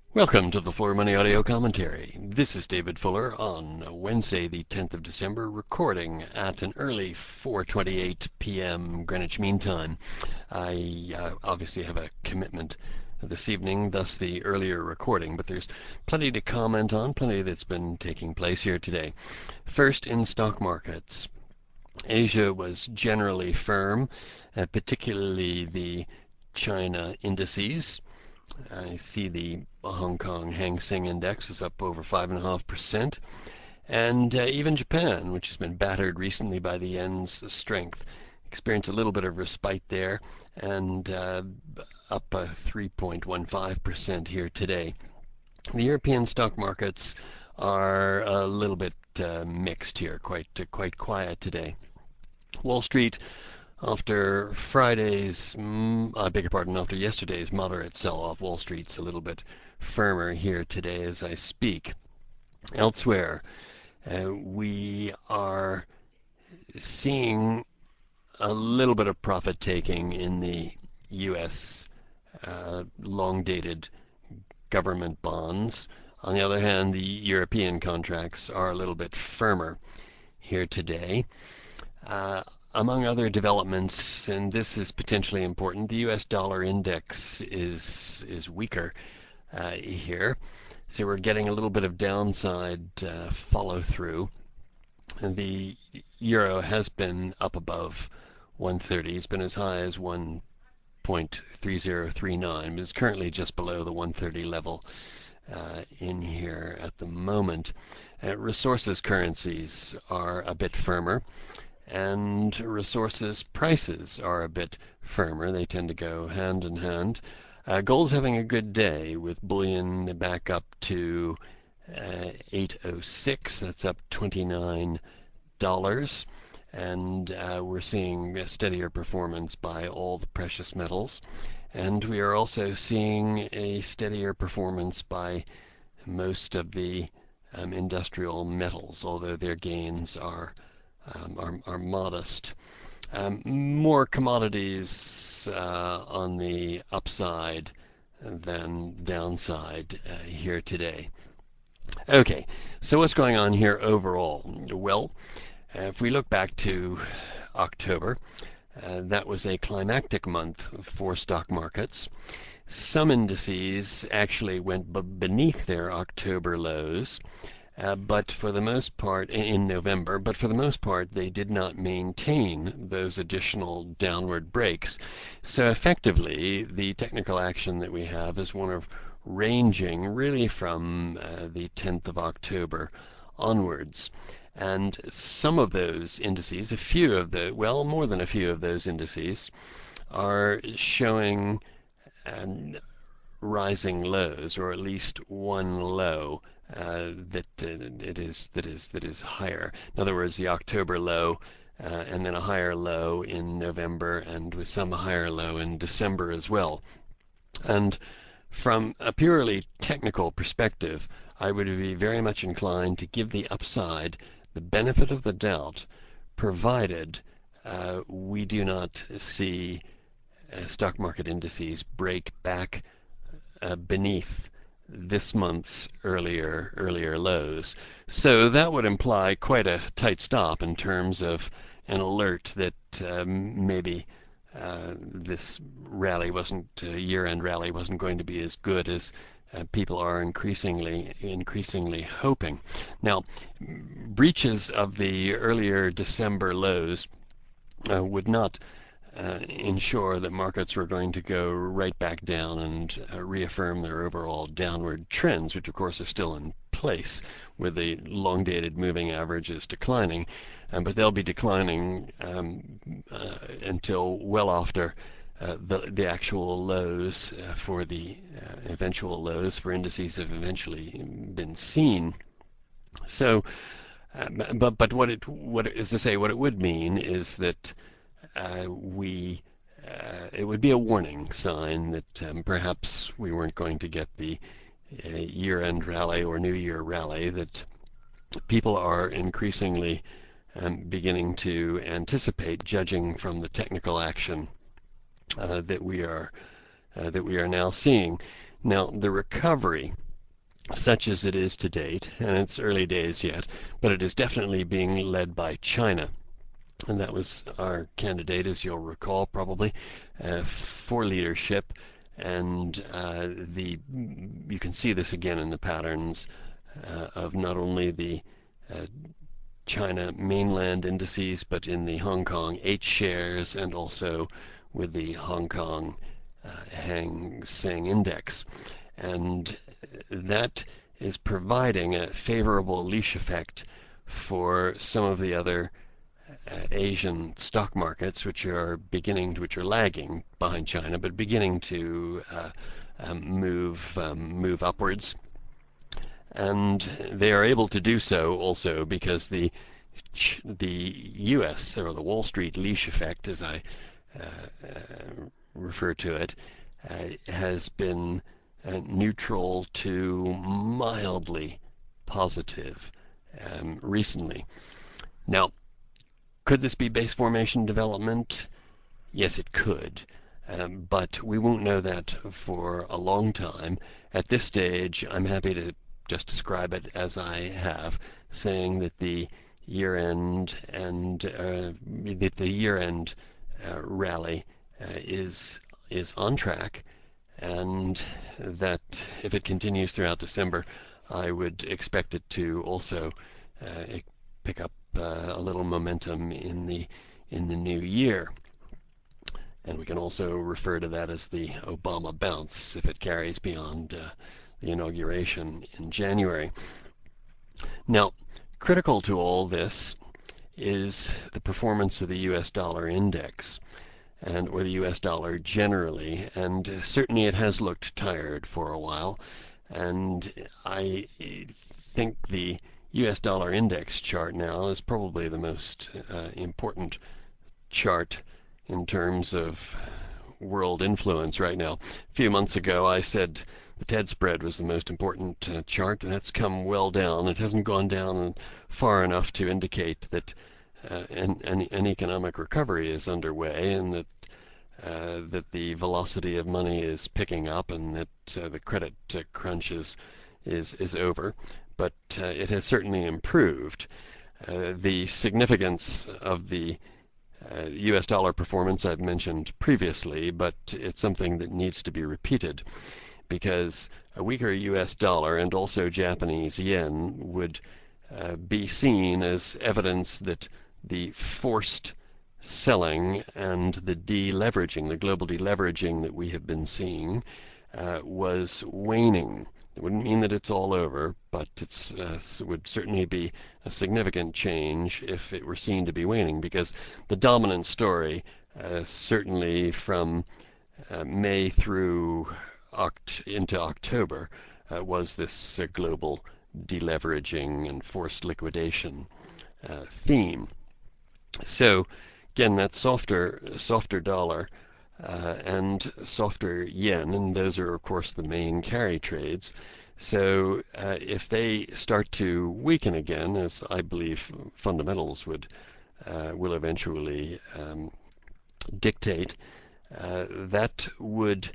Welcome to the Floor Money Audio Commentary. This is David Fuller on Wednesday, the 10th of December, recording at an early 4:28 p.m. Greenwich Mean Time. I obviously have a commitment this evening, thus the earlier recording, but there's plenty to comment on, plenty that's been taking place here today. First, in stock markets. Asia was generally firm, particularly the China indices. I see the Hong Kong Hang Seng Index is up over 5.5%, and even Japan, which has been battered recently by the yen's strength, experienced a little bit of respite there, and up 3.15% here today. The European stock markets are a little bit mixed here, quite quiet today. Wall Street, after after yesterday's moderate sell-off, Wall Street's a little bit firmer here today as I speak. Elsewhere, we are seeing a little bit of profit taking in the U.S. Long-dated government bonds. On the other hand, the European contracts are a little bit firmer here today. Among other developments, and this is potentially important, the U.S. dollar index is weaker here. So we're getting a little bit of downside follow through. And the euro has been up above 130. It's been as high as 1.3039, but it's currently just below the 130 level in here at the moment. Resources currencies are a bit firmer, and resources prices are a bit firmer. They tend to go hand in hand. Gold's having a good day with bullion back up to 806. That's up $29. And we're seeing a steadier performance by all the precious metals. And we are also seeing a steadier performance by most of the industrial metals, although their gains are modest. More commodities on the upside than downside here today. Okay, so what's going on here overall? Well, if we look back to October, that was a climactic month for stock markets. Some indices actually went beneath their October lows. But for the most part, in November, but for the most part, they did not maintain those additional downward breaks. So effectively, the technical action that we have is one of ranging really from the 10th of October onwards. And some of those indices, more than a few of those indices, are showing rising lows, or at least one low that is higher. In other words, the October low, and then a higher low in November, and with some higher low in December as well. And from a purely technical perspective, I would be very much inclined to give the upside the benefit of the doubt, provided we do not see stock market indices break back beneath this month's earlier lows. So that would imply quite a tight stop in terms of an alert that maybe this year-end rally wasn't going to be as good as people are increasingly hoping. Now, breaches of the earlier December lows would not ensure that markets were going to go right back down and reaffirm their overall downward trends, which of course are still in place with the long-dated moving averages declining, but they'll be declining until well after the actual lows for the eventual lows for indices have eventually been seen. So, but what it would mean is that it would be a warning sign that perhaps we weren't going to get the year-end rally or New Year rally that people are increasingly beginning to anticipate, judging from the technical action that we are now seeing. Now, the recovery, such as it is to date, and it's early days yet, but it is definitely being led by China. And that was our candidate, as you'll recall, probably for leadership. And you can see this again in the patterns of not only the China mainland indices, but in the Hong Kong H shares and also with the Hong Kong Hang Seng Index. And that is providing a favorable leash effect for some of the other Asian stock markets, which are lagging behind China, but beginning to move upwards. And they are able to do so also because the U.S. or the Wall Street leash effect, as I refer to it, has been neutral to mildly positive recently. Now, could this be base formation development? Yes, it could. But we won't know that for a long time. At this stage, I'm happy to just describe it as I have, saying that the year-end rally is on track, and that if it continues throughout December, I would expect it to also pick up a little momentum in the new year. And we can also refer to that as the Obama bounce if it carries beyond the inauguration in January. Now, critical to all this is the performance of the U.S. dollar index or the U.S. dollar generally, and certainly it has looked tired for a while, and I think the U.S. dollar index chart now is probably the most important chart in terms of world influence right now. A few months ago, I said the TED spread was the most important chart, and that's come well down. It hasn't gone down far enough to indicate that an economic recovery is underway, and that the velocity of money is picking up, and that the credit crunch is over. But it has certainly improved. The significance of the U.S. dollar performance I've mentioned previously, but it's something that needs to be repeated, because a weaker U.S. dollar and also Japanese yen would be seen as evidence that the forced selling and the deleveraging, the global deleveraging that we have been seeing, was waning. It wouldn't mean that it's all over, but it would certainly be a significant change if it were seen to be waning, because the dominant story, certainly from May through into October, was this global deleveraging and forced liquidation theme. So again, that softer dollar and softer yen, and those are of course the main carry trades. So if they start to weaken again, as I believe fundamentals will eventually dictate, that would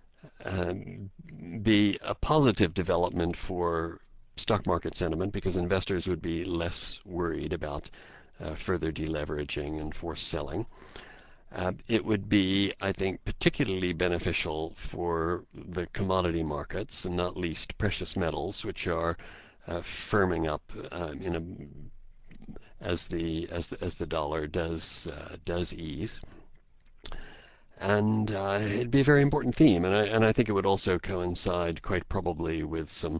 be a positive development for stock market sentiment, because investors would be less worried about further deleveraging and forced selling. It would be, I think, particularly beneficial for the commodity markets, and not least precious metals, which are firming up as the dollar does ease. And it'd be a very important theme, and I think it would also coincide quite probably with some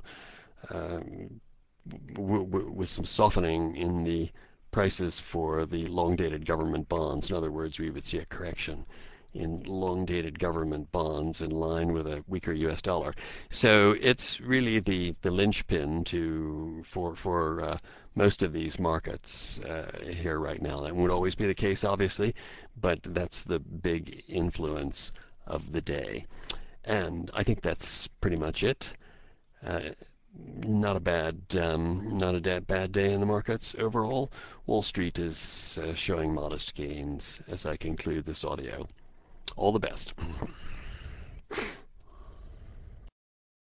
softening in the prices for the long-dated government bonds. In other words, we would see a correction in long-dated government bonds in line with a weaker U.S. dollar. So it's really the linchpin for most of these markets here right now. That won't always be the case, obviously, but that's the big influence of the day. And I think that's pretty much it. Not a bad day in the markets overall. Wall Street is showing modest gains as I conclude this audio. All the best.